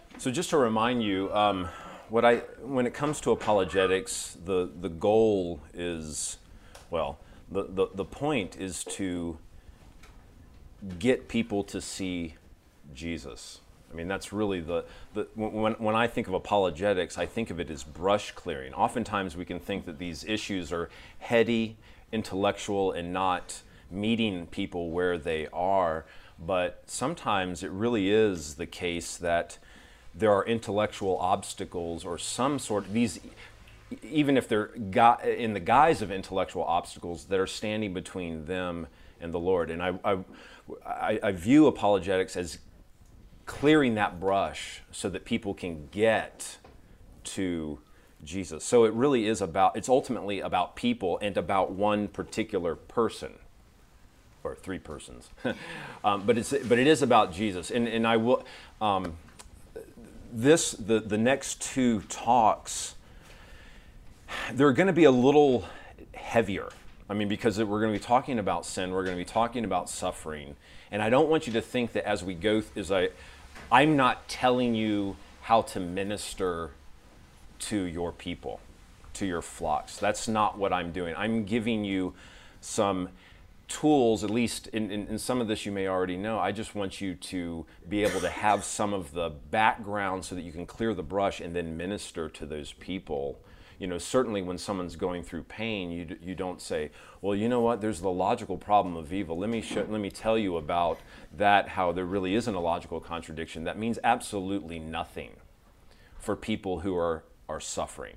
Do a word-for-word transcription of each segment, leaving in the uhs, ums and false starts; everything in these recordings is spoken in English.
So just to remind you, um, what I when it comes to apologetics, the the goal is, well, the, the, the point is to get people to see Jesus. I mean, that's really the, the when, when I think of apologetics, I think of it as brush clearing. Oftentimes we can think that these issues are heady, intellectual, and not meeting people where they are, but sometimes it really is the case that there are intellectual obstacles or some sort of these, even if they're gu- in the guise of intellectual obstacles that are standing between them and the Lord. And I, I, I, I view apologetics as clearing that brush so that people can get to Jesus. So it really is about, it's ultimately about people and about one particular person, or three persons. um, but it's but it is about Jesus. And and I will um, this the the next two talks, they're going to be a little heavier. I mean, because we're going to be talking about sin, we're going to be talking about suffering, and I don't want you to think that as we go, as I, I'm not telling you how to minister to your people, to your flocks. That's not what I'm doing. I'm giving you some tools, at least in, in, in some of this you may already know. I just want you to be able to have some of the background so that you can clear the brush and then minister to those people. You know, certainly when someone's going through pain, you, you don't say, well, you know what, there's the logical problem of evil. Let me, show, let me tell you about that, how there really isn't a logical contradiction. That means absolutely nothing for people who are, are suffering.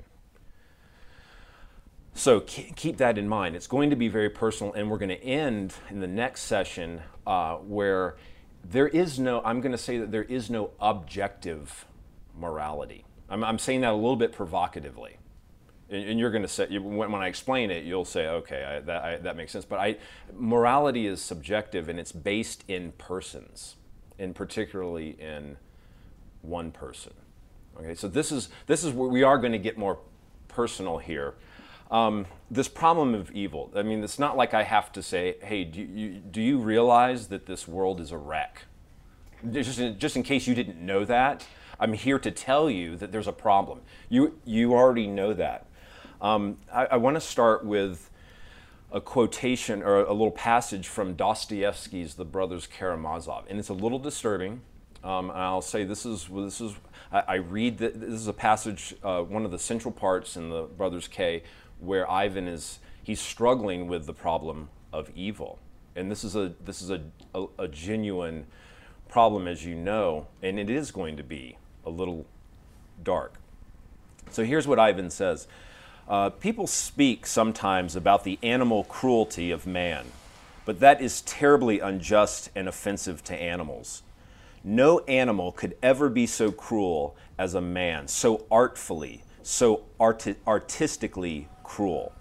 So keep that in mind. It's going to be very personal, and we're going to end in the next session uh, where there is no, I'm going to say that there is no objective morality. I'm, I'm saying that a little bit provocatively. And, and you're going to say, when, when I explain it, you'll say, okay, I, that, I, that makes sense. But I, morality is subjective, and it's based in persons, and particularly in one person. Okay, so this is, this is where we are going to get more personal here. Um, this problem of evil, I mean, it's not like I have to say, hey, do you, do you realize that this world is a wreck? Just in, just in case you didn't know that, I'm here to tell you that there's a problem. You, you already know that. Um, I, I want to start with a quotation or a little passage from Dostoevsky's The Brothers Karamazov, and it's a little disturbing. Um, and I'll say this is, this is I, I read that this is a passage, uh, one of the central parts in the Brothers K, where Ivan is, he's struggling with the problem of evil. And this is a this is a, a, a genuine problem, as you know, and it is going to be a little dark. So here's what Ivan says. Uh, people speak sometimes about the animal cruelty of man, but that is terribly unjust and offensive to animals. No animal could ever be so cruel as a man, so artfully, so arti- artistically cruel.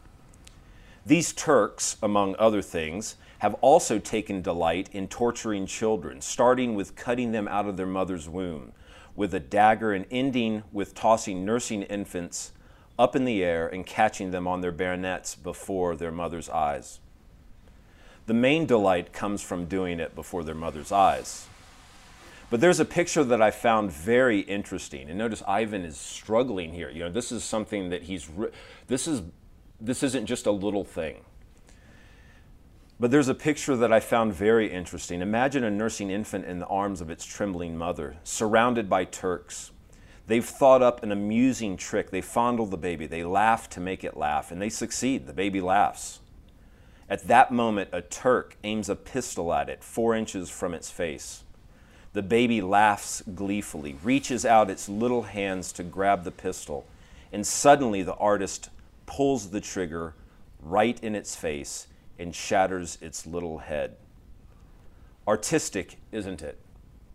These Turks, among other things, have also taken delight in torturing children, starting with cutting them out of their mother's womb with a dagger and ending with tossing nursing infants up in the air and catching them on their bayonets before their mother's eyes. The main delight comes from doing it before their mother's eyes. But there's a picture that I found very interesting, and notice Ivan is struggling here. You know, this is something that he's, this is, this isn't just a little thing. But there's a picture that I found very interesting. Imagine a nursing infant in the arms of its trembling mother, surrounded by Turks. They've thought up an amusing trick. They fondle the baby. They laugh to make it laugh, and they succeed. The baby laughs. At that moment, a Turk aims a pistol at it, four inches from its face. The baby laughs gleefully, reaches out its little hands to grab the pistol, and suddenly the artist pulls the trigger right in its face and shatters its little head. Artistic, isn't it?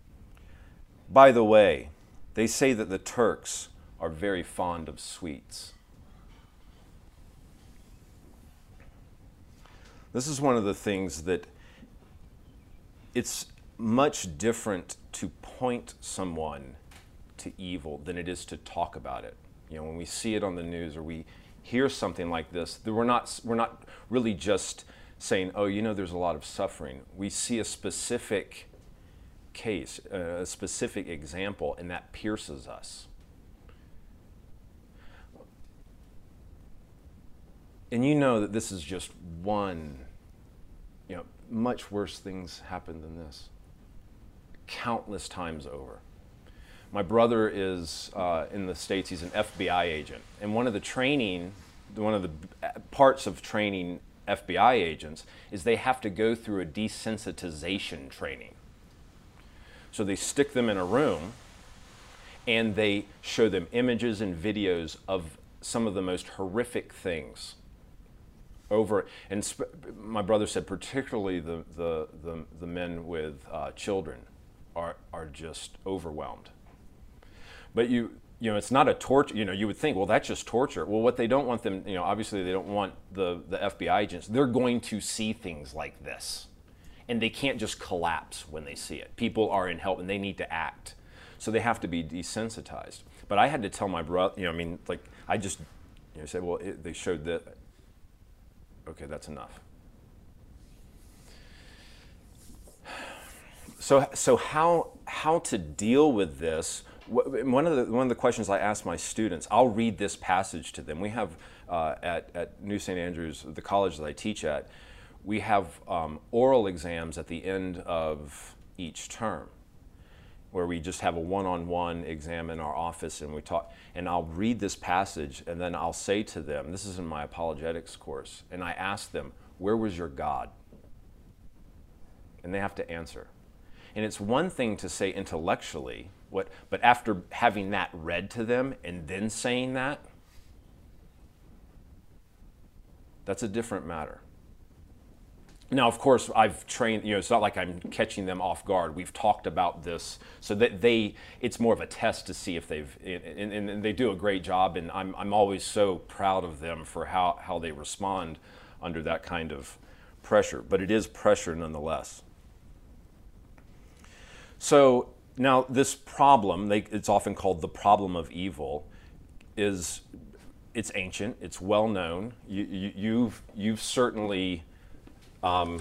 By the way, they say that the Turks are very fond of sweets. This is one of the things that it's much different to point someone to evil than it is to talk about it. You know, when we see it on the news or we hear something like this, we're not, we're not really just saying, oh, you know, there's a lot of suffering. We see a specific case, a specific example, and that pierces us. And you know that this is just one, you know, much worse things happen than this. Countless times over. My brother is uh, in the States, he's an F B I agent. And one of the training, one of the parts of training F B I agents is they have to go through a desensitization training. So they stick them in a room and they show them images and videos of some of the most horrific things. Over, and sp- my brother said particularly the, the, the, the men with uh, children are, are just overwhelmed. But you, you know, it's not a torture, you know, you would think, well, that's just torture. Well, what they don't want them, you know, obviously they don't want the, the F B I agents, they're going to see things like this. And they can't just collapse when they see it. People are in help and they need to act. So they have to be desensitized. But I had to tell my brother, you know, I mean, like, I just, you know, said, well, it, they showed that. Okay, that's enough. So, so how how to deal with this? One of the one of the questions I ask my students, I'll read this passage to them. We have uh, at at New Saint Andrews, the college that I teach at, we have um, oral exams at the end of each term, where we just have a one-on-one exam in our office, and we talk. And I'll read this passage, and then I'll say to them, this is in my apologetics course, and I ask them, where was your God? And they have to answer. And it's one thing to say intellectually, what, but after having that read to them and then saying that, that's a different matter. Now, of course, I've trained, you know, it's not like I'm catching them off guard. We've talked about this so that they, it's more of a test to see if they've, and, and, and they do a great job, and I'm, I'm always so proud of them for how, how they respond under that kind of pressure. But it is pressure nonetheless. So now this problem, they, it's often called the problem of evil, is, it's ancient, it's well known. You, you, you've, you've certainly Um,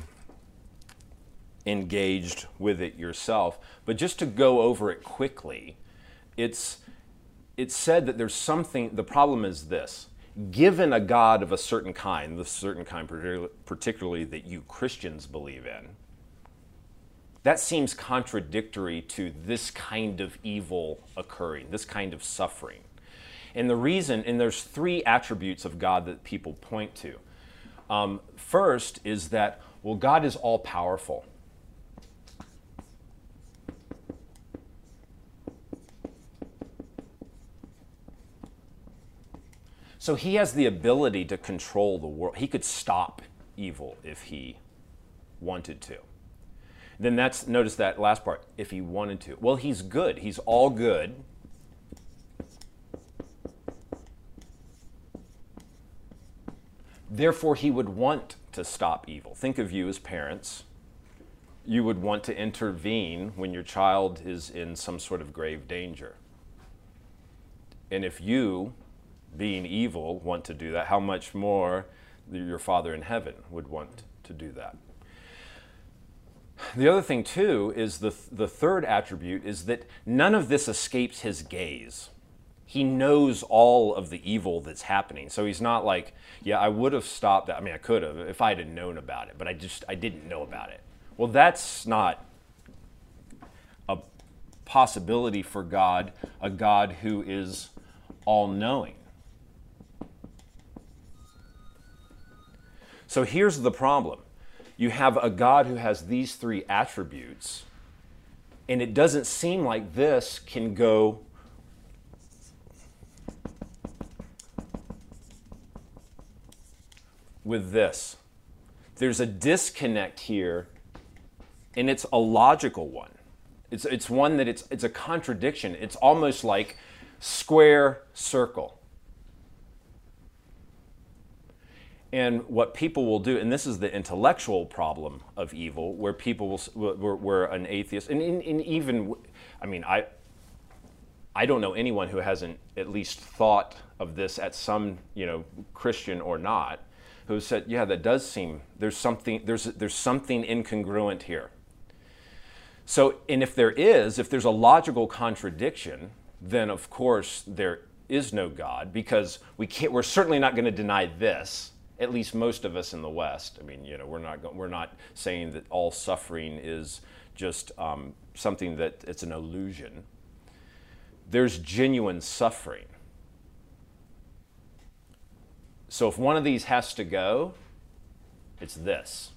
engaged with it yourself. But just to go over it quickly, it's, it's said that there's something, the problem is this: given a God of a certain kind, the certain kind particularly that you Christians believe in, that seems contradictory to this kind of evil occurring, this kind of suffering. And the reason, and there's three attributes of God that people point to. Um, first is that, well, God is all-powerful. So he has the ability to control the world. He could stop evil if he wanted to. Then that's, notice that last part, if he wanted to. Well, he's good. He's all good. Therefore, he would want to stop evil. Think of you as parents. You would want to intervene when your child is in some sort of grave danger. And if you, being evil, want to do that, how much more your Father in heaven would want to do that. The other thing, too, is the, the third attribute is that none of this escapes his gaze. He knows all of the evil that's happening. So he's not like, yeah, I would have stopped that. I mean, I could have if I had known about it, but I just, I didn't know about it. Well, that's not a possibility for God, a God who is all-knowing. So here's the problem. You have a God who has these three attributes, and it doesn't seem like this can go with this. There's a disconnect here, and it's a logical one. It's, it's one that it's, it's a contradiction. It's almost like square, circle. And what people will do, and this is the intellectual problem of evil, where people will, where, where an atheist, and, and, and even, I mean, I, I don't know anyone who hasn't at least thought of this at some, you know, Christian or not, who said, yeah, that does seem, there's something, there's, there's something incongruent here. So, and if there is, if there's a logical contradiction, then of course there is no God, because we can't, we're certainly not going to deny this, at least most of us in the West. I mean, you know, we're not, we're not saying that all suffering is just um, something that it's an illusion. There's genuine suffering. So if one of these has to go, it's this.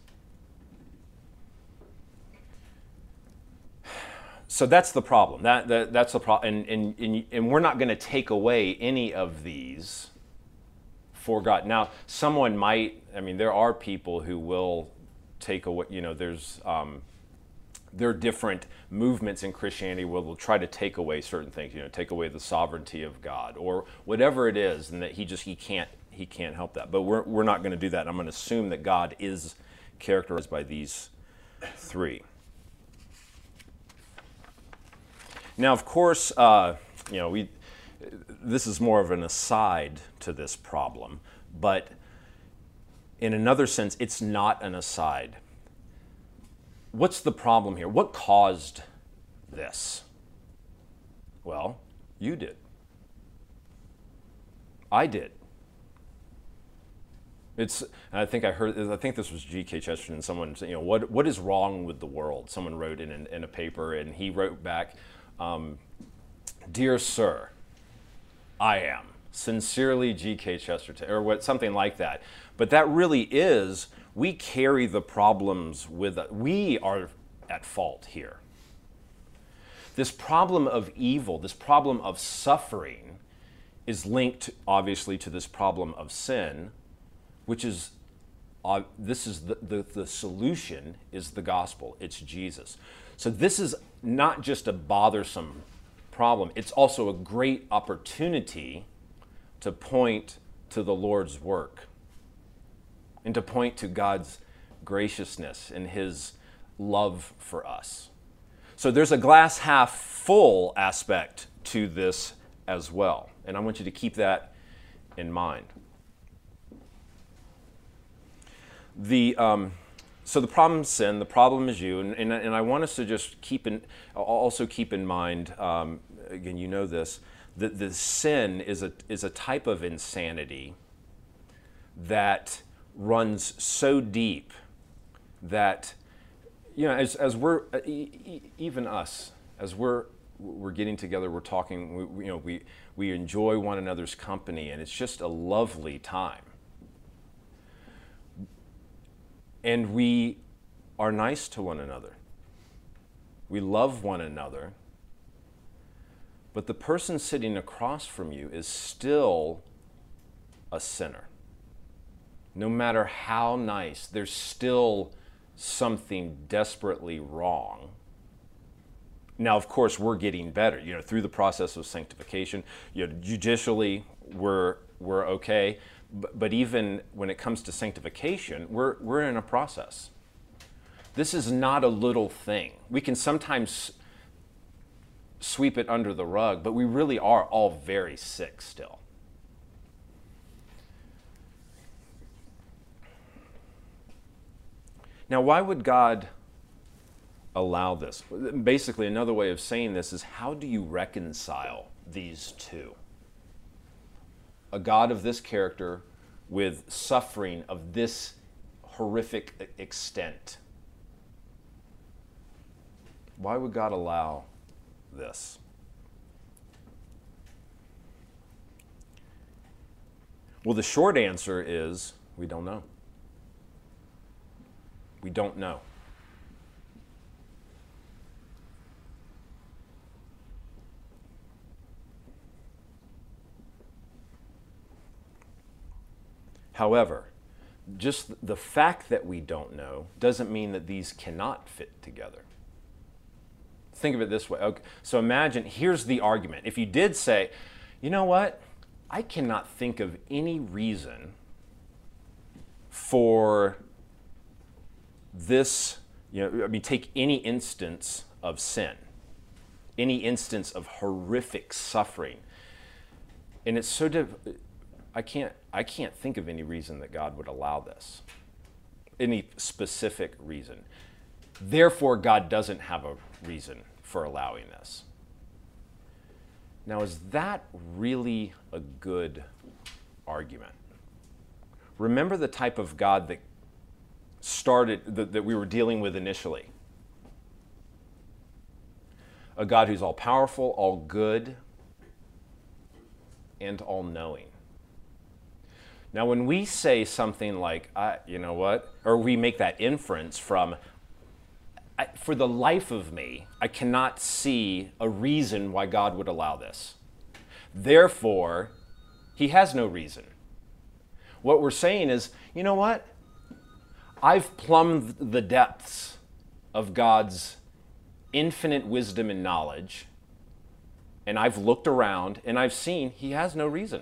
So that's the problem. That, that that's the problem, and, and and and we're not going to take away any of these for God. Now, someone might. I mean, there are people who will take away. You know, there's um, there are different movements in Christianity where they'll try to take away certain things. You know, take away the sovereignty of God or whatever it is, and that he just he can't he can't help that. But we're we're not going to do that. I'm going to assume that God is characterized by these three. Now, of course, uh, you know, we, this is more of an aside to this problem, but in another sense, it's not an aside. What's the problem here? What caused this? Well, you did. I did. It's, I think I heard, I think this was G K Chesterton, someone, you know, what what is wrong with the world? Someone wrote in, in a paper, and he wrote back, Um, Dear Sir, I am sincerely G K Chesterton, or what, something like that. But that really is, we carry the problems with us. We are at fault here. This problem of evil, this problem of suffering, is linked obviously to this problem of sin, which is, uh, this is the, the, the solution is the gospel. It's Jesus. So this is not just a bothersome problem, it's also a great opportunity to point to the Lord's work and to point to God's graciousness and his love for us. So there's a glass half full aspect to this as well. And I want you to keep that in mind. The... Um, So the problem is sin, the problem is you, and, and, and I want us to just keep in, also keep in mind, um, again, you know this, that the sin is a, is a type of insanity that runs so deep that, you know, as, as we're, even us, as we're, we're getting together, we're talking, we, you know, we, we enjoy one another's company, and it's just a lovely time. And we are nice to one another. We love one another. But the person sitting across from you is still a sinner. No matter how nice, there's still something desperately wrong. Now, of course, we're getting better. You know, through the process of sanctification, you know, judicially, we're we're okay. But even when it comes to sanctification, we're, we're in a process. This is not a little thing. We can sometimes sweep it under the rug, but we really are all very sick still. Now, why would God allow this? Basically, another way of saying this is, how do you reconcile these two? A God of this character with suffering of this horrific extent. Why would God allow this? Well, the short answer is, we don't know. We don't know. However, just the fact that we don't know doesn't mean that these cannot fit together. Think of it this way. Okay, so imagine, here's the argument. If you did say, you know what, I cannot think of any reason for this, you know, I mean, take any instance of sin, any instance of horrific suffering, and it's so difficult. I can't, I can't think of any reason that God would allow this, any specific reason. Therefore, God doesn't have a reason for allowing this. Now, is that really a good argument? Remember the type of God that started, that, that we were dealing with initially. A God who's all powerful, all good, and all knowing. Now, when we say something like, I, you know what, or we make that inference from, I, for the life of me, I cannot see a reason why God would allow this. Therefore, he has no reason. What we're saying is, you know what? I've plumbed the depths of God's infinite wisdom and knowledge, and I've looked around and I've seen he has no reason.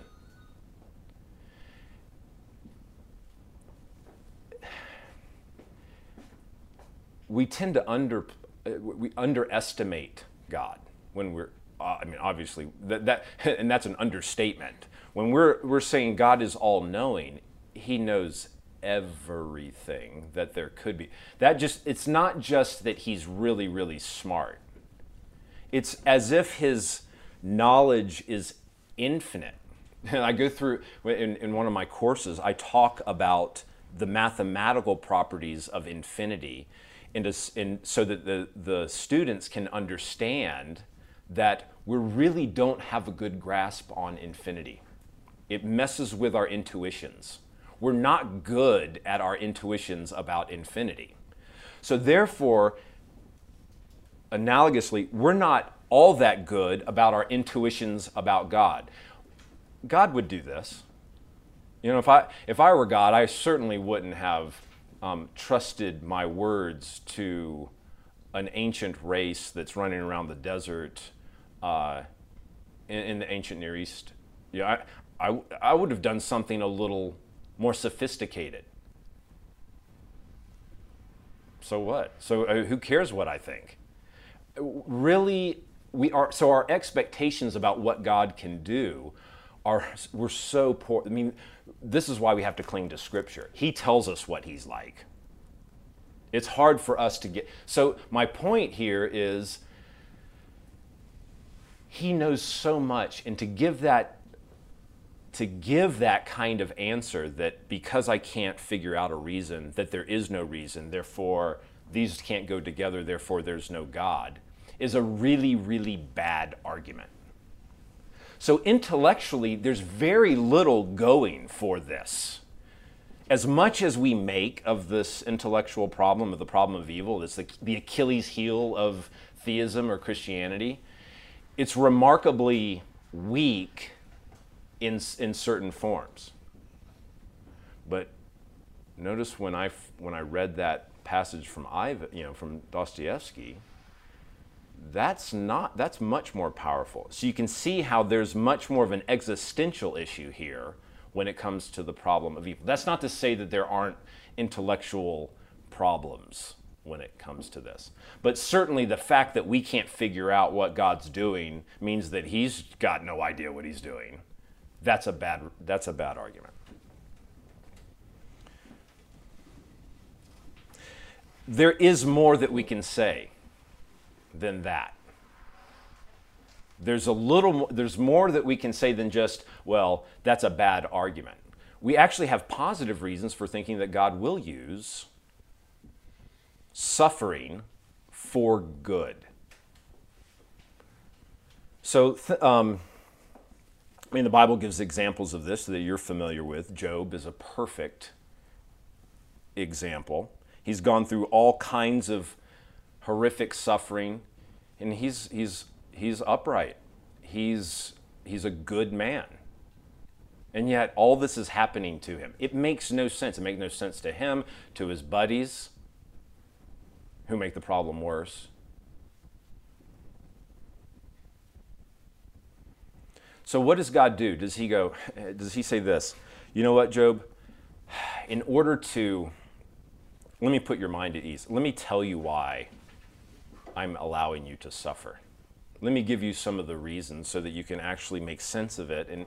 We tend to under we underestimate God when we're uh, I mean obviously that, that and that's an understatement. When we're we're saying God is all-knowing, he knows everything that there could be. That just it's not just that he's really really smart. It's as if his knowledge is infinite. And I go through in, in one of my courses, I talk about the mathematical properties of infinity. And so that the, the students can understand that we really don't have a good grasp on infinity. It messes with our intuitions. We're not good at our intuitions about infinity. So therefore, analogously, we're not all that good about our intuitions about God. God would do this. You know, if I, if I were God, I certainly wouldn't have Um, trusted my words to an ancient race that's running around the desert uh, in, in the ancient Near East. Yeah, I, I, I would have done something a little more sophisticated. So what? So uh, who cares what I think? Really, we are. So our expectations about what God can do are we're so poor. I mean, this is why we have to cling to Scripture. He tells us what he's like. It's hard for us to get. So my point here is he knows so much, and to give that to give that kind of answer that because I can't figure out a reason, that there is no reason, therefore these can't go together, therefore there's no God, is a really, really bad argument. So intellectually, there's very little going for this. As much as we make of this intellectual problem, of the problem of evil, it's the, the Achilles heel of theism or Christianity, it's remarkably weak in, in certain forms. But notice when I, when I read that passage from Ivan, you know, from Dostoevsky, that's not that's much more powerful. So you can see how there's much more of an existential issue here when it comes to the problem of evil. That's not to say that there aren't intellectual problems when it comes to this. But certainly the fact that we can't figure out what God's doing means that he's got no idea what he's doing. That's a bad that's a bad argument. There is more that we can say than that. There's a little more, there's more that we can say than just, well, that's a bad argument. We actually have positive reasons for thinking that God will use suffering for good. So, th- um, I mean, the Bible gives examples of this that you're familiar with. Job is a perfect example. He's gone through all kinds of horrific suffering, and he's he's he's upright. He's he's a good man. And yet all this is happening to him. It makes no sense. It makes no sense to him, to his buddies, who make the problem worse. So what does God do? Does he go, does he say this? You know what, Job? In order to, let me put your mind at ease. Let me tell you why I'm allowing you to suffer. Let me give you some of the reasons so that you can actually make sense of it. And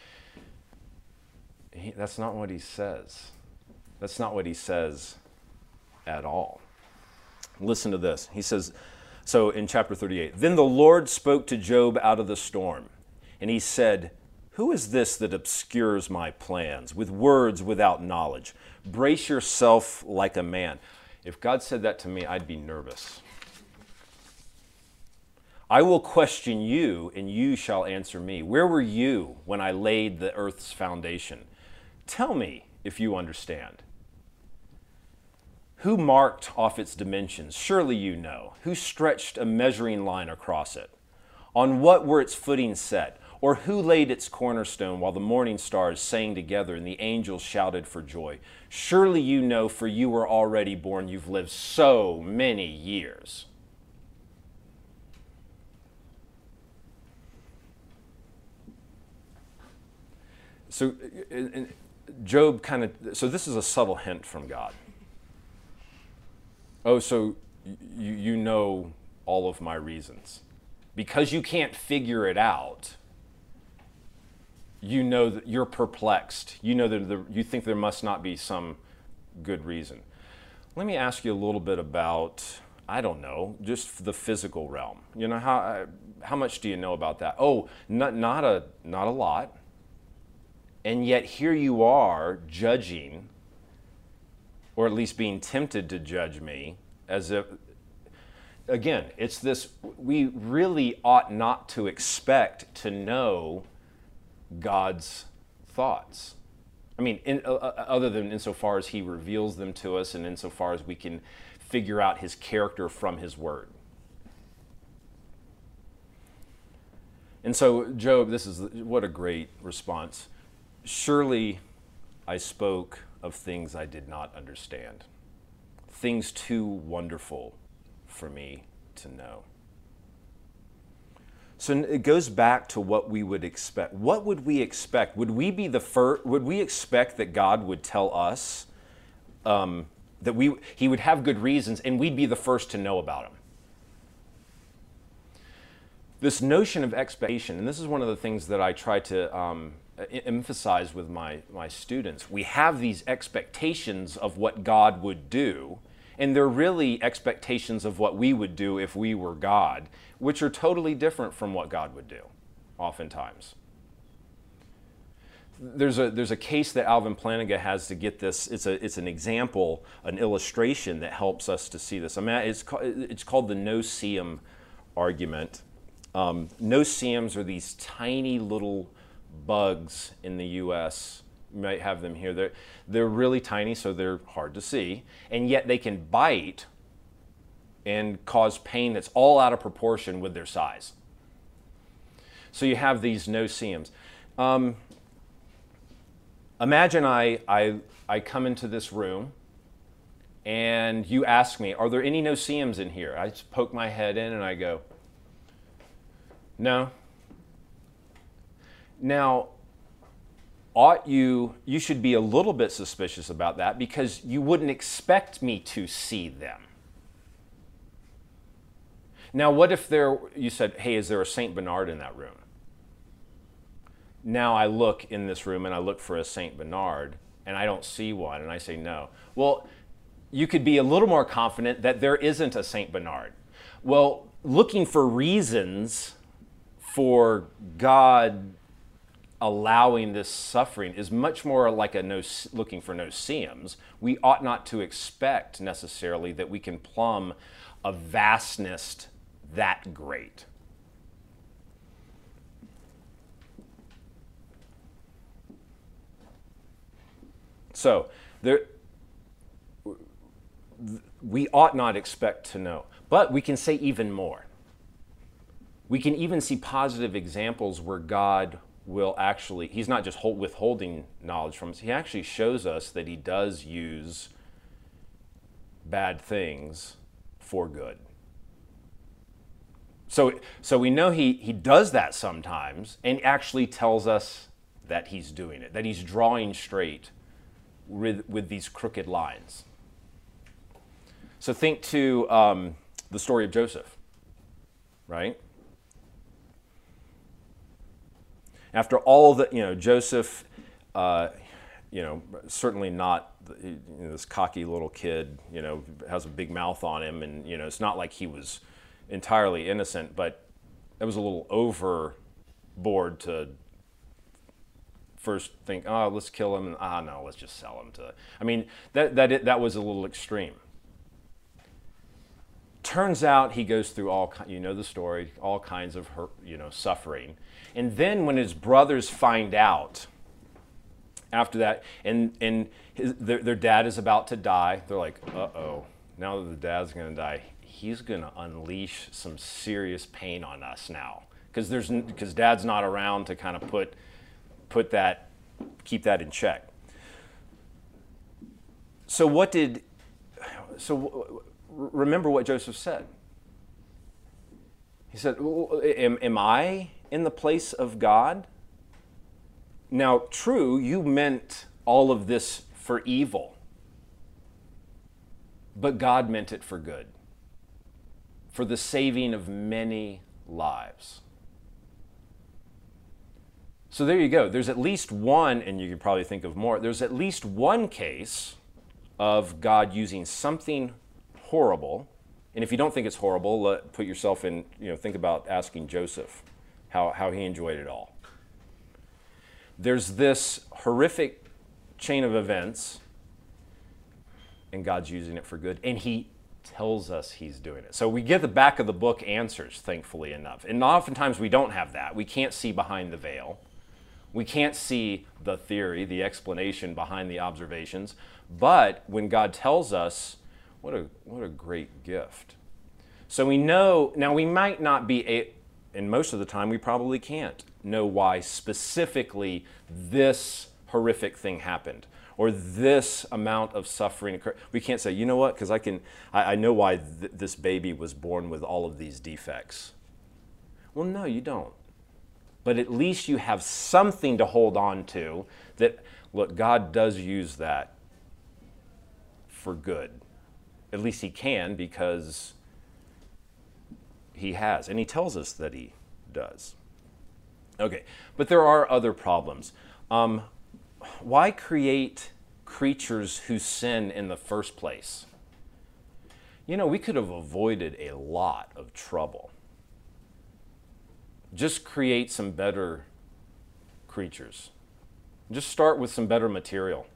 he, that's not what he says. That's not what he says at all. Listen to this. He says, so in chapter thirty-eight, then the Lord spoke to Job out of the storm, and he said, who is this that obscures my plans with words without knowledge? Brace yourself like a man. If God said that to me, I'd be nervous. I will question you, and you shall answer me. Where were you when I laid the earth's foundation? Tell me if you understand. Who marked off its dimensions? Surely you know. Who stretched a measuring line across it? On what were its footings set? Or who laid its cornerstone while the morning stars sang together and the angels shouted for joy? Surely you know, for you were already born. You've lived so many years. So Job kind of, so this is a subtle hint from God. Oh, so you, you know all of my reasons. Because you can't figure it out, you know that you're perplexed. You know that the, you think there must not be some good reason. Let me ask you a little bit about, I don't know, just the physical realm. You know, how how much do you know about that? Oh, not not a not a lot. And yet here you are judging, or at least being tempted to judge me, as if, again, it's this, we really ought not to expect to know God's thoughts. I mean, in, uh, other than insofar as he reveals them to us and insofar as we can figure out his character from his word. And so, Job, this is, what a great response. Surely I spoke of things I did not understand, things too wonderful for me to know. So it goes back to what we would expect. What would we expect? Would we be the first? Would we expect that God would tell us um, that we He would have good reasons, and we'd be the first to know about them? This notion of expectation, and this is one of the things that I try to um, emphasize with my my students. We have these expectations of what God would do. And they're really expectations of what we would do if we were God, which are totally different from what God would do, oftentimes. There's a, there's a case that Alvin Plantinga has to get this. It's, a, it's an example, an illustration that helps us to see this. I mean, it's, called, it's called the no-see-um argument. Um, no-see-ums are these tiny little bugs in the U S You might have them here. They're, they're really tiny, so they're hard to see. And yet they can bite and cause pain that's all out of proportion with their size. So you have these no-see-ums. Um, imagine I, I, I come into this room and you ask me, are there any no-see-ums in here? I just poke my head in and I go, no. Now, ought you, you should be a little bit suspicious about that because you wouldn't expect me to see them. Now, what if there, you said, hey, is there a Saint Bernard in that room? Now I look in this room and I look for a Saint Bernard and I don't see one and I say no. Well, you could be a little more confident that there isn't a Saint Bernard. Well, looking for reasons for God allowing this suffering is much more like a no, looking for no-see-ums. We ought not to expect necessarily that we can plumb a vastness that great. So there, we ought not expect to know, but we can say even more. We can even see positive examples where God will actually, he's not just hold, withholding knowledge from us, he actually shows us that he does use bad things for good. So, so we know he, he does that sometimes and actually tells us that he's doing it, that he's drawing straight with, with these crooked lines. So think to um, the story of Joseph, right? After all the, you know, Joseph, uh, you know, certainly not the, you know, this cocky little kid, you know, has a big mouth on him, and you know, it's not like he was entirely innocent, but it was a little overboard to first think, oh, let's kill him, and ah, no, let's just sell him to. I mean, that that that was a little extreme. Turns out he goes through all, you know the story, all kinds of hurt, you know, suffering, and then when his brothers find out after that, and and his, their, their dad is about to die, they're like, uh-oh, now that the dad's going to die, he's going to unleash some serious pain on us now, because there's because dad's not around to kind of put put that keep that in check. So what did so remember what Joseph said. He said, am, am I in the place of God? Now, true, you meant all of this for evil, but God meant it for good, for the saving of many lives. So there you go. There's at least one, and you could probably think of more, there's at least one case of God using something horrible. And if you don't think it's horrible, let, put yourself in, you know, think about asking Joseph how, how he enjoyed it all. There's this horrific chain of events, and God's using it for good, and he tells us he's doing it. So we get the back of the book answers, thankfully enough. And oftentimes we don't have that. We can't see behind the veil. We can't see the theory, the explanation behind the observations. But when God tells us, what a what a great gift. So we know, now we might not be, a, and most of the time we probably can't know why specifically this horrific thing happened, or this amount of suffering occurred. We can't say, you know what, because I can, I, I know why th- this baby was born with all of these defects. Well, no, you don't. But at least you have something to hold on to that, look, God does use that for good. At least he can, because he has, and he tells us that he does. Okay, but there are other problems. Um, why create creatures who sin in the first place? You know, we could have avoided a lot of trouble. Just create some better creatures. Just start with some better material.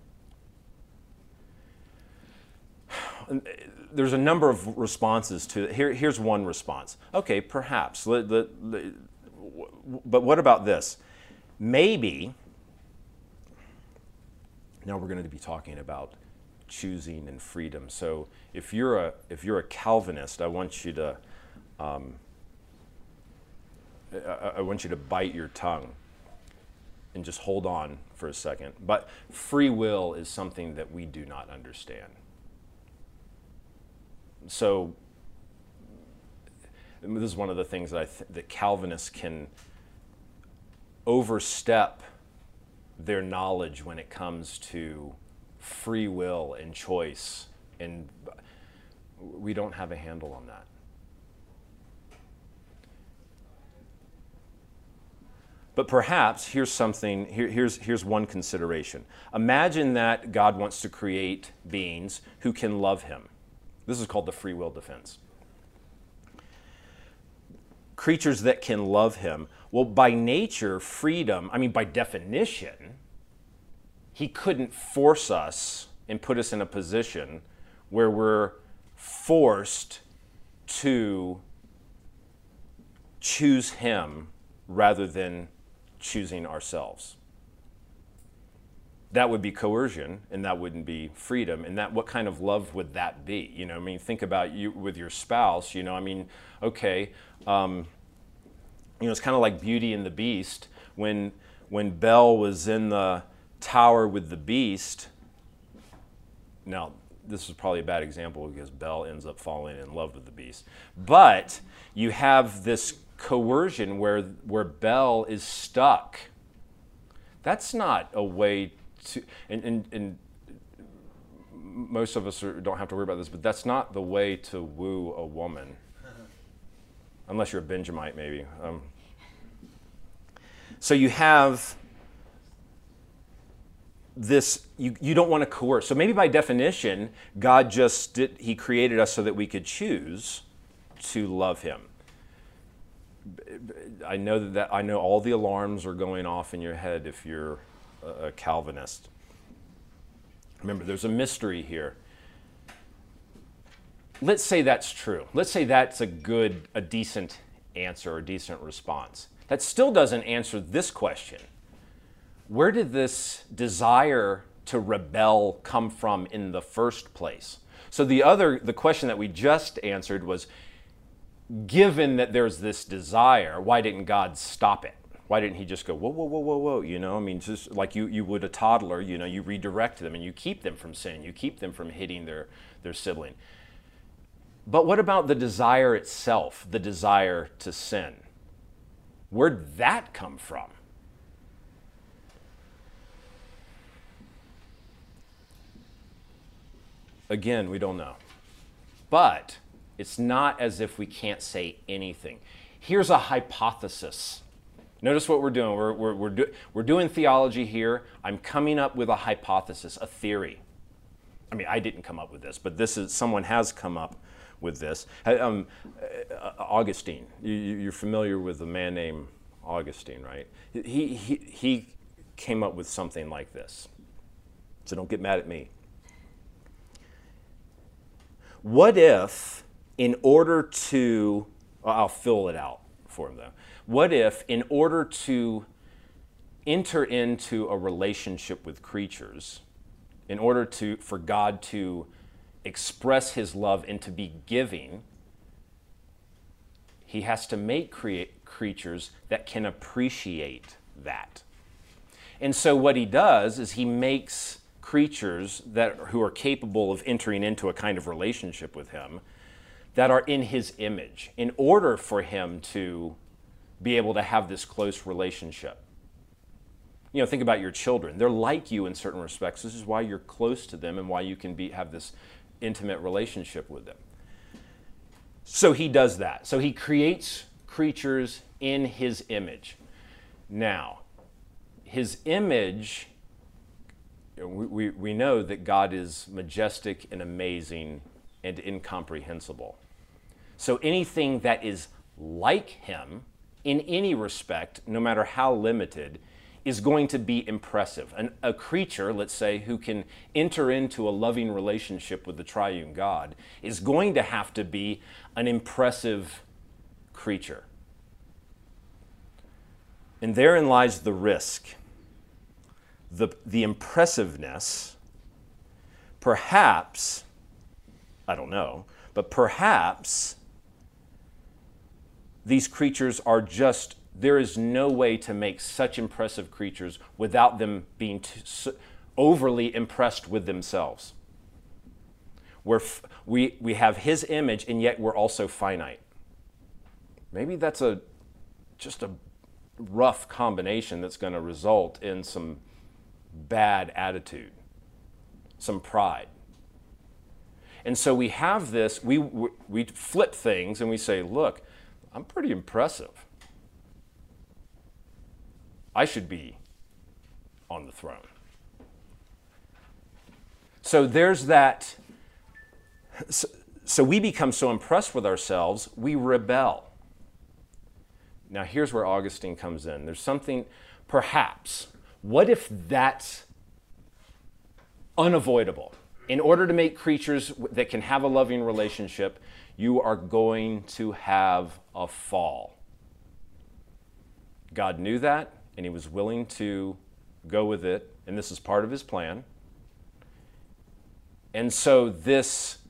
There's a number of responses to it. Here, here's one response. Okay, perhaps. The, the, the, but what about this? Maybe, now we're going to be talking about choosing and freedom. So if you're a if you're a Calvinist, I want you to um, I, I want you to bite your tongue and just hold on for a second. But free will is something that we do not understand. So this is one of the things that I th- that Calvinists can overstep their knowledge when it comes to free will and choice, and we don't have a handle on that. But perhaps here's something, here, here's, here's one consideration. Imagine that God wants to create beings who can love him. This is called the free will defense. Creatures that can love him. Well, by nature, freedom, I mean, by definition, he couldn't force us and put us in a position where we're forced to choose him rather than choosing ourselves. That would be coercion, and that wouldn't be freedom. And that, what kind of love would that be? You know, I mean, think about you with your spouse. You know, I mean, okay, um, you know, it's kind of like Beauty and the Beast. When when Belle was in the tower with the Beast. Now, this is probably a bad example because Belle ends up falling in love with the Beast. But you have this coercion where where Belle is stuck. That's not a way to, and, and, and most of us are, don't have to worry about this, but that's not the way to woo a woman. Unless you're a Benjamite, maybe. Um, so you have this, you, you don't want to coerce. So maybe by definition, God just did, he created us so that we could choose to love him. I know that, that I know all the alarms are going off in your head if you're a, a Calvinist. Remember, there's a mystery here. Let's say that's true. Let's say that's a good, a decent answer, a decent response. That still doesn't answer this question. Where did this desire to rebel come from in the first place? So the other, the question that we just answered was, given that there's this desire, why didn't God stop it? Why didn't he just go, whoa, whoa, whoa, whoa, whoa, you know? I mean, just like you, you would a toddler, you know, you redirect them and you keep them from sin. You keep them from hitting their, their sibling. But what about the desire itself, the desire to sin? Where'd that come from? Again, we don't know. But it's not as if we can't say anything. Here's a hypothesis. Notice what we're doing. We're, we're, we're, do, we're doing theology here. I'm coming up with a hypothesis, a theory. I mean, I didn't come up with this, but this is someone has come up with this. Um, uh, Augustine, you, you're familiar with a man named Augustine, right? He, he, he came up with something like this. So don't get mad at me. What if, in order to, I'll fill it out for him though. What if, in order to enter into a relationship with creatures, in order to, for God to express his love and to be giving, he has to make create creatures that can appreciate that. And so what he does is he makes creatures that who are capable of entering into a kind of relationship with him that are in his image in order for him to be able to have this close relationship. You know, think about your children. They're like you in certain respects. This is why you're close to them and why you can be have this intimate relationship with them. So he does that. So he creates creatures in his image. Now, his image, we, we, we know that God is majestic and amazing and incomprehensible. So anything that is like him in any respect, no matter how limited, is going to be impressive. An, a creature, let's say, who can enter into a loving relationship with the triune God is going to have to be an impressive creature. And therein lies the risk. The, the impressiveness, perhaps, I don't know, but perhaps these creatures are just, there is no way to make such impressive creatures without them being too, overly impressed with themselves. We're, we, we have his image and yet we're also finite. Maybe that's a just a rough combination that's going to result in some bad attitude, some pride. And so we have this, we, we flip things and we say, look, I'm pretty impressive. I should be on the throne. So there's that, so, so we become so impressed with ourselves, we rebel. Now here's where Augustine comes in. There's something, perhaps, what if that's unavoidable? In order to make creatures that can have a loving relationship, you are going to have a fall. God knew that, and he was willing to go with it, and this is part of his plan. And so this,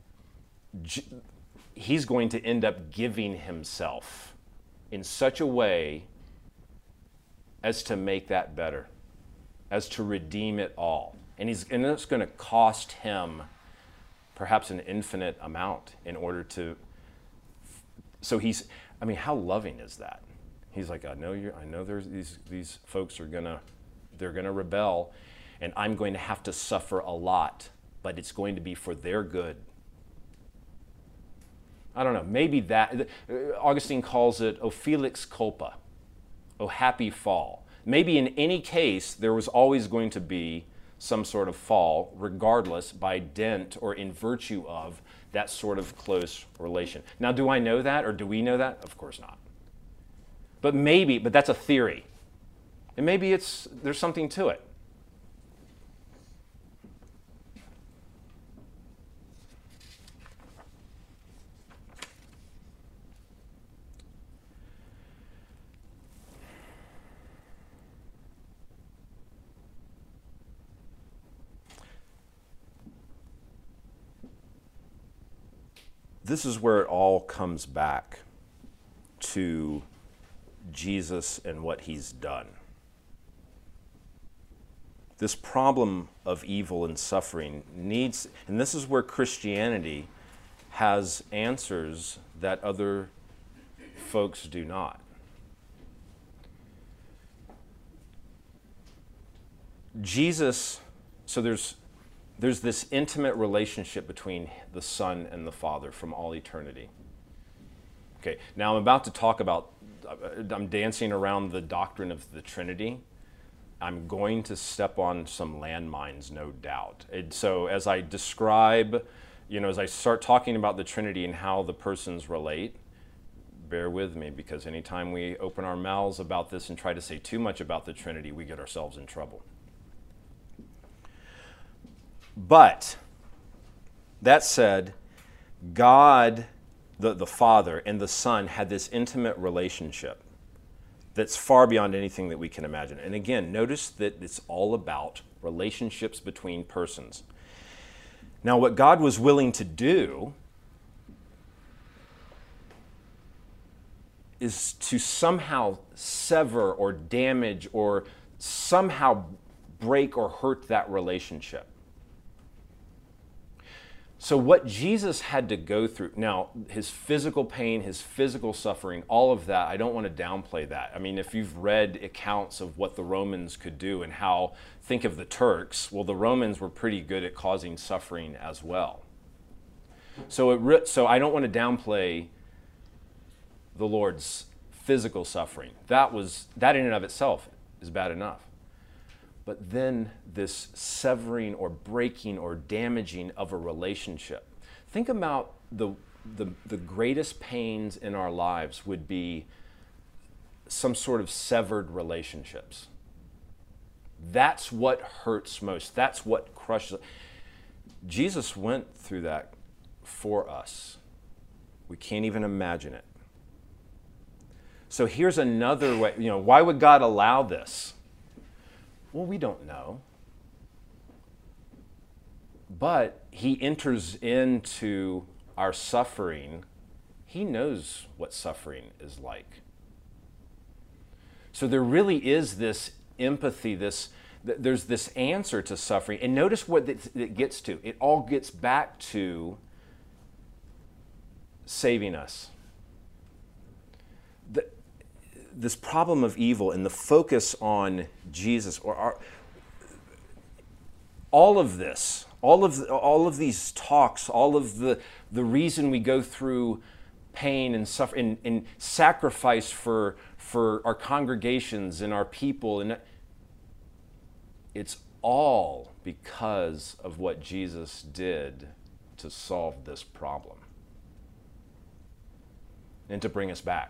he's going to end up giving himself in such a way as to make that better, as to redeem it all. And, he's, and it's going to cost him perhaps an infinite amount in order to, so he's, I mean, how loving is that? He's like, I know you're, I know there's these, these folks are gonna, they're gonna rebel, and I'm going to have to suffer a lot, but it's going to be for their good. I don't know, maybe that, Augustine calls it, o felix culpa, o happy fall. Maybe in any case, there was always going to be some sort of fall, regardless, by dint or in virtue of that sort of close relation. Now, do I know that, or do we know that? Of course not. But maybe, but that's a theory. And maybe it's there's something to it. This is where it all comes back to Jesus and what he's done. This problem of evil and suffering needs, and this is where Christianity has answers that other folks do not. Jesus, so there's there's this intimate relationship between the Son and the Father from all eternity. Okay, now I'm about to talk about, I'm dancing around the doctrine of the Trinity. I'm going to step on some landmines, no doubt. And so as I describe, you know, as I start talking about the Trinity and how the persons relate, bear with me, because anytime we open our mouths about this and try to say too much about the Trinity, we get ourselves in trouble. But, that said, God, the, the Father, and the Son had this intimate relationship that's far beyond anything that we can imagine. And again, notice that it's all about relationships between persons. Now, what God was willing to do is to somehow sever or damage or somehow break or hurt that relationship. So what Jesus had to go through, now his physical pain, his physical suffering, all of that, I don't want to downplay that. I mean, if you've read accounts of what the Romans could do and how, think of the Turks, well, the Romans were pretty good at causing suffering as well. So, it, so I don't want to downplay the Lord's physical suffering. That was, that in and of itself is bad enough. But then this severing or breaking or damaging of a relationship. Think about the, the, the greatest pains in our lives would be some sort of severed relationships. That's what hurts most. That's what crushes. Jesus went through that for us. We can't even imagine it. So here's another way, you know, why would God allow this? Well, we don't know. But he enters into our suffering. He knows what suffering is like. So there really is this empathy, this th- there's this answer to suffering. And notice what it, it gets to. It all gets back to saving us. The, this problem of evil and the focus on Jesus, or our, all of this, all of the, all of these talks, all of the the reason we go through pain and suffer and, and sacrifice for for our congregations and our people, and it's all because of what Jesus did to solve this problem and to bring us back.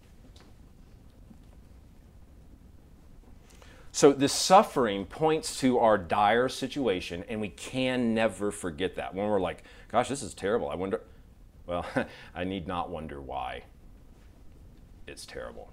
So this suffering points to our dire situation, and we can never forget that. When we're like, gosh, this is terrible. I wonder, well, I need not wonder why it's terrible.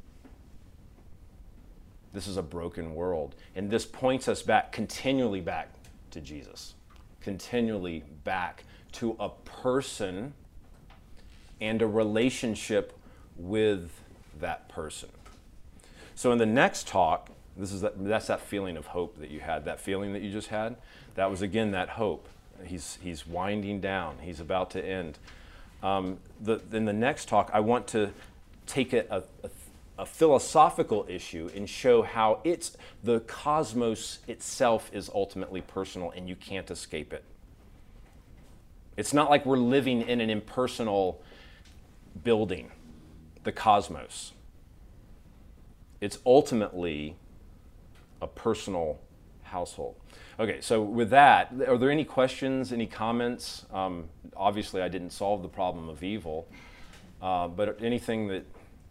This is a broken world. And this points us back, continually back to Jesus. Continually back to a person and a relationship with that person. So in the next talk, This is that, that's that feeling of hope that you had, that feeling that you just had. That was, again, that hope. He's, he's winding down. He's about to end. Um, the, in the next talk, I want to take a, a, a philosophical issue and show how it's, the cosmos itself is ultimately personal and you can't escape it. It's not like we're living in an impersonal building, the cosmos. It's ultimately a personal household. Okay, so with that, are there any questions, any comments? Um, obviously, I didn't solve the problem of evil, uh, but anything that...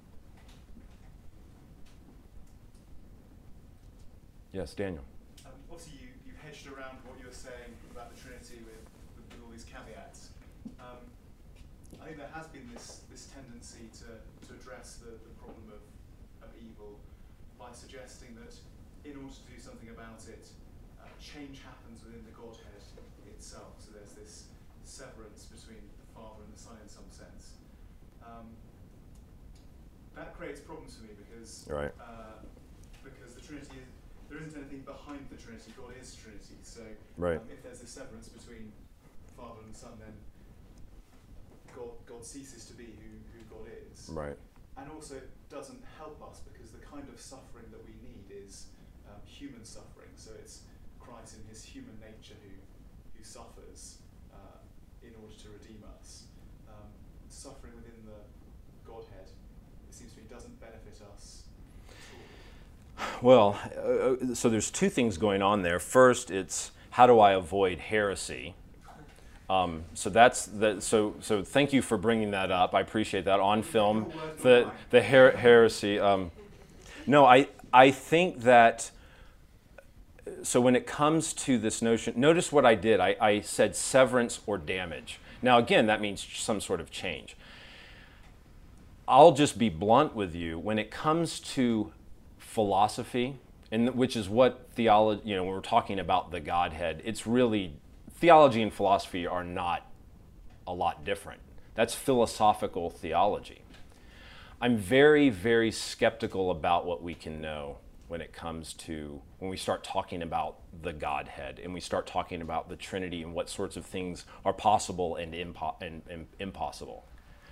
Yes, Daniel. Um, obviously, you, you hedged around what you were saying about the Trinity with, with, with all these caveats. Um, I think there has been this, this tendency to, to address the, the problem of, of evil by suggesting that in order to do something about it, uh, change happens within the Godhead itself. So there's this severance between the Father and the Son in some sense. Um, that creates problems for me because Right. uh, because the Trinity is, there isn't anything behind the Trinity. God is Trinity. So Right. um, if there's a severance between Father and Son, then God, God ceases to be who, who God is. Right. And also it doesn't help us because the kind of suffering that we need is um, human suffering. So it's Christ in his human nature who, who suffers uh, in order to redeem us. Um, suffering within the Godhead, it seems to me, doesn't benefit us at all. Well, uh, so there's two things going on there. First, it's how do I avoid heresy? Um, so that's the, so so. Thank you for bringing that up. I appreciate that on film. The the her- heresy. Um, no, I I think that. So when it comes to this notion, notice what I did. I, I said severance or damage. Now again, that means some sort of change. I'll just be blunt with you. When it comes to philosophy, and which is what theology, you know, when we're talking about the Godhead, it's really, theology and philosophy are not a lot different. That's philosophical theology. I'm very, very skeptical about what we can know when it comes to, when we start talking about the Godhead and we start talking about the Trinity and what sorts of things are possible and, impo- and, and impossible.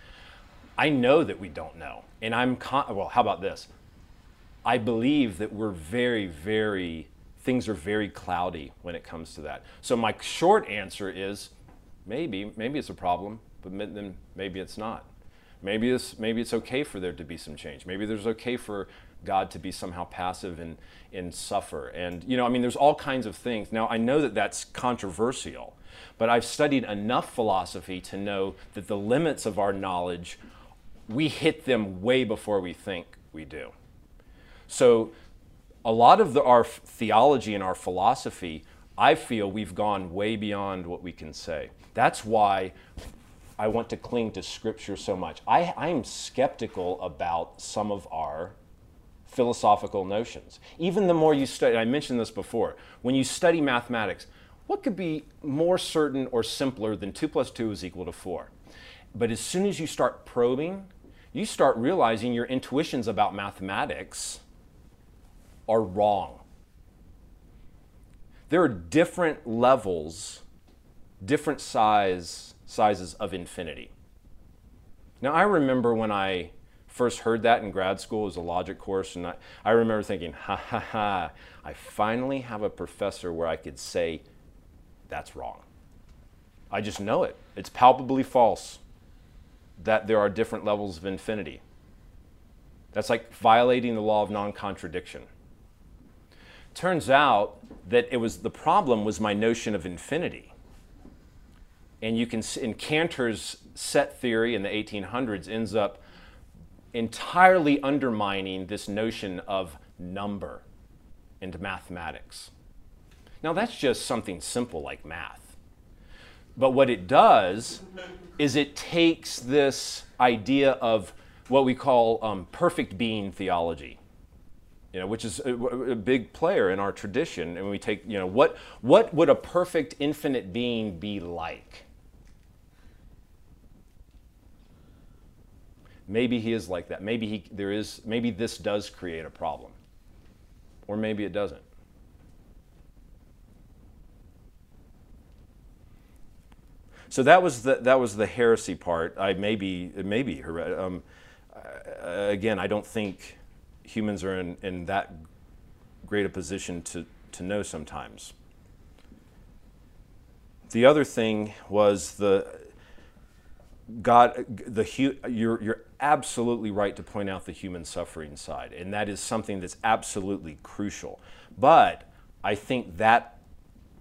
I know that we don't know. And I'm, con- well, how about this? I believe that we're very, very, things are very cloudy when it comes to that. So my short answer is maybe, maybe it's a problem, but then maybe it's not. Maybe it's, maybe it's okay for there to be some change. Maybe there's okay for God to be somehow passive and, and suffer. And, you know, I mean, there's all kinds of things. Now, I know that that's controversial, but I've studied enough philosophy to know that the limits of our knowledge, we hit them way before we think we do. So a lot of the, our theology and our philosophy, I feel we've gone way beyond what we can say. That's why I want to cling to Scripture so much. I, I'm skeptical about some of our philosophical notions. Even the more you study, I mentioned this before, when you study mathematics, what could be more certain or simpler than two plus two is equal to four? But as soon as you start probing, you start realizing your intuitions about mathematics are wrong. There are different levels, different size, sizes of infinity. Now, I remember when I first heard that in grad school, it was a logic course, and I, I remember thinking, ha ha ha, I finally have a professor where I could say, that's wrong. I just know it. It's palpably false that there are different levels of infinity. That's like violating the law of non-contradiction. Turns out that it was, the problem was my notion of infinity. And you can, in Cantor's set theory in the eighteen hundreds ends up entirely undermining this notion of number and mathematics. Now that's just something simple like math. But what it does is it takes this idea of what we call um, perfect being theology, you know, which is a, a big player in our tradition. And we take, you know, what, what would a perfect infinite being be like? Maybe he is like that. Maybe he, there is, maybe this does create a problem. Or maybe it doesn't. So that was the, that was the heresy part. I maybe, it may be, um, uh, again, I don't think humans are in, in that great a position to, to know sometimes. The other thing was the, God, the you're, you're absolutely right to point out the human suffering side, and that is something that's absolutely crucial. But I think that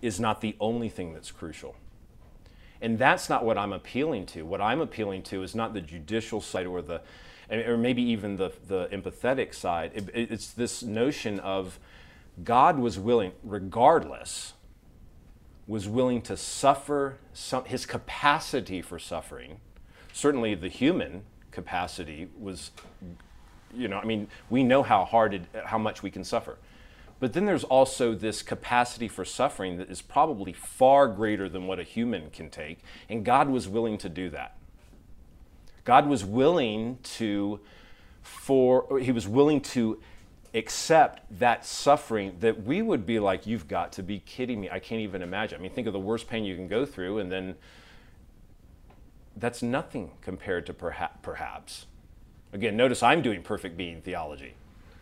is not the only thing that's crucial. And that's not what I'm appealing to. What I'm appealing to is not the judicial side or the, or maybe even the, the empathetic side. It, it's this notion of God was willing, regardless, was willing to suffer, some, his capacity for suffering. Certainly the human capacity was, you know, I mean, we know how hard, it, how much we can suffer. But then there's also this capacity for suffering that is probably far greater than what a human can take, and God was willing to do that. God was willing to, for, he was willing to accept that suffering that we would be like, you've got to be kidding me. I can't even imagine. I mean, think of the worst pain you can go through, and then that's nothing compared to perha- perhaps. Again, notice I'm doing perfect being theology.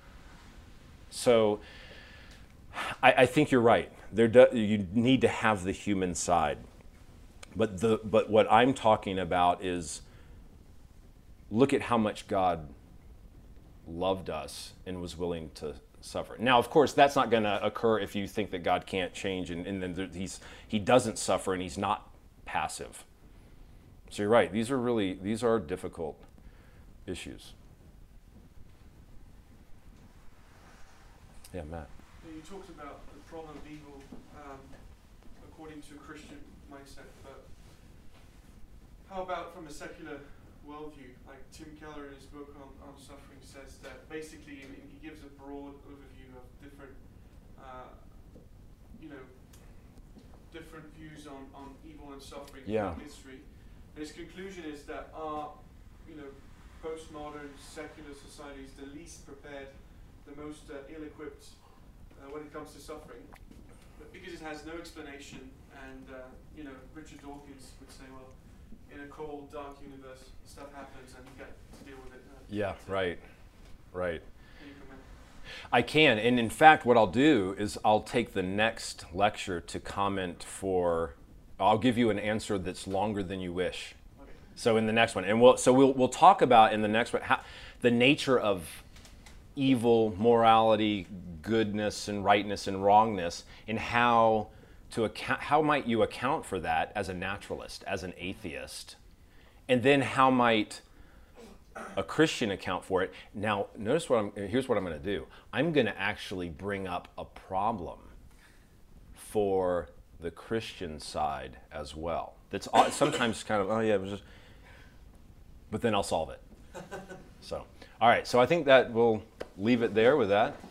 So I, I think you're right. There do, you need to have the human side. But, the, but what I'm talking about is look at how much God loved us and was willing to suffer. Now, of course, that's not going to occur if you think that God can't change and, and then there, he's, he doesn't suffer and he's not passive. So you're right. These are really, these are difficult issues. Yeah, Matt. You talked about the problem of evil um, according to a Christian mindset, but how about from a secular worldview? Like Tim Keller in his book on, on suffering says that basically, I mean, he gives a broad overview of different, uh, you know, different views on, on evil and suffering Yeah. throughout history. And his conclusion is that our, you know, postmodern secular society is the least prepared, the most uh, ill-equipped Uh, when it comes to suffering, but because it has no explanation, and uh, you know, Richard Dawkins would say, well, in a cold, dark universe, stuff happens, and you get to deal with it. Uh, Yeah, right, right. Can you comment? I can, and in fact, what I'll do is I'll take the next lecture to comment for. I'll give you an answer that's longer than you wish. Okay. So in the next one, and we'll so we'll we'll talk about in the next one how the nature of evil, morality, goodness, and rightness and wrongness, and how to account, how might you account for that as a naturalist, as an atheist, and then how might a Christian account for it? Now, notice what I'm. Here's what I'm going to do. I'm going to actually bring up a problem for the Christian side as well. That's sometimes kind of oh yeah, it was just, but then I'll solve it. So. All right, so I think that we'll leave it there with that.